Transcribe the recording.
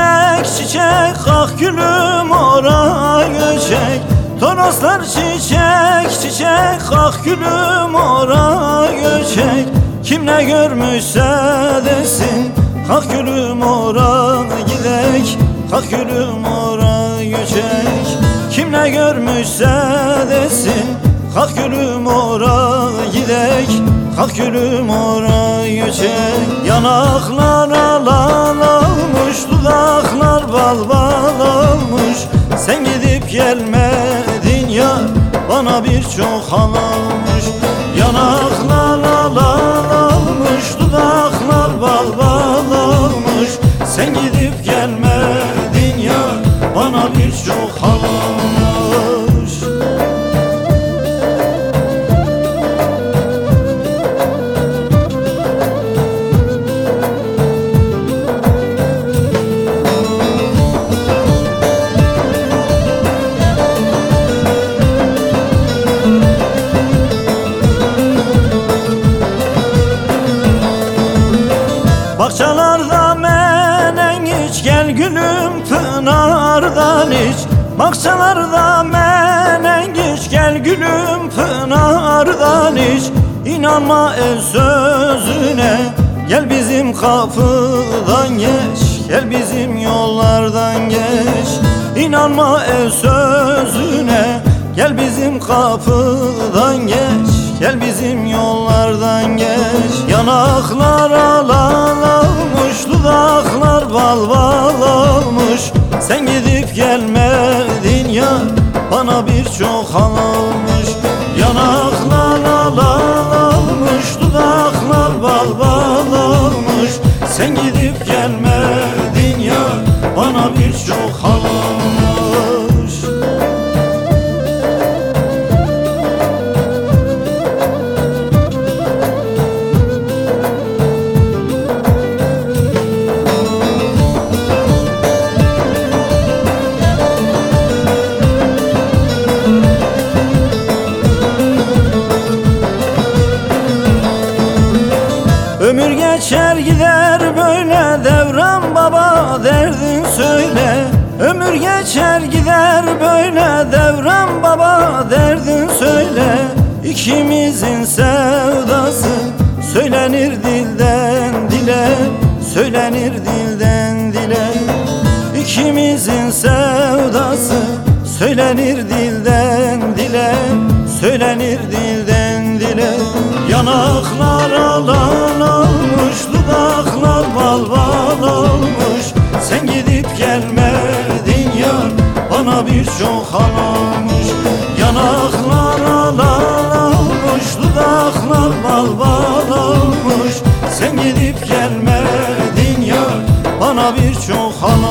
çiçek çiçek, ah gülüm ora göçek. Toroslar çiçek çiçek, ah gülüm ora göçek. Kim ne görmüşse desin, ah gülüm ora gidek, ah gülüm ora göçek. Kim ne görmüşse desin, ah gülüm ora gidek, ah gülüm ora göçek. Yanaklar alal olmuş, dudaklar bal bal olmuş. Sen gidip gelmedin yar, bana birçok hal olmuş. Yanaklar alal olmuş, dudaklar bal bal olmuş. Sen gidip gelmedin yar, bana birçok hal olmuş. Bahçalarda menengiç, gel gülüm pınardan iç. Bahçalarda menengiç, gel gülüm pınardan iç. İnanma el sözüne, gel bizim kapıdan geç, gel bizim yollardan geç. İnanma el sözüne, gel bizim kapıdan geç, gel bizim yollardan geç. Yanaklar alal olmuş, dudaklar bal bal olmuş. Sen gidip gelmedin yar, bana birçok hal olmuş. Yanaklar alal olmuş, dudaklar bal bal olmuş. Sen gidip gelmedin yar, bana birçok hal olmuş. Ömür geçer gider böyle, devran baba derdin söyle. Ömür geçer gider böyle, devran baba derdin söyle. İkimizin sevdası söylenir dilden dile, söylenir dilden dile. İkimizin sevdası söylenir dilden dile, söylenir dilden dile. Yanaklar alal olmuş, dudaklar bal bal olmuş. Sen gidip gelmedin yar, bana birçok hal olmuş. Yanaklar alal olmuş, dudaklar bal bal olmuş. Sen gidip gelmedin yar, bana birçok hal olmuş.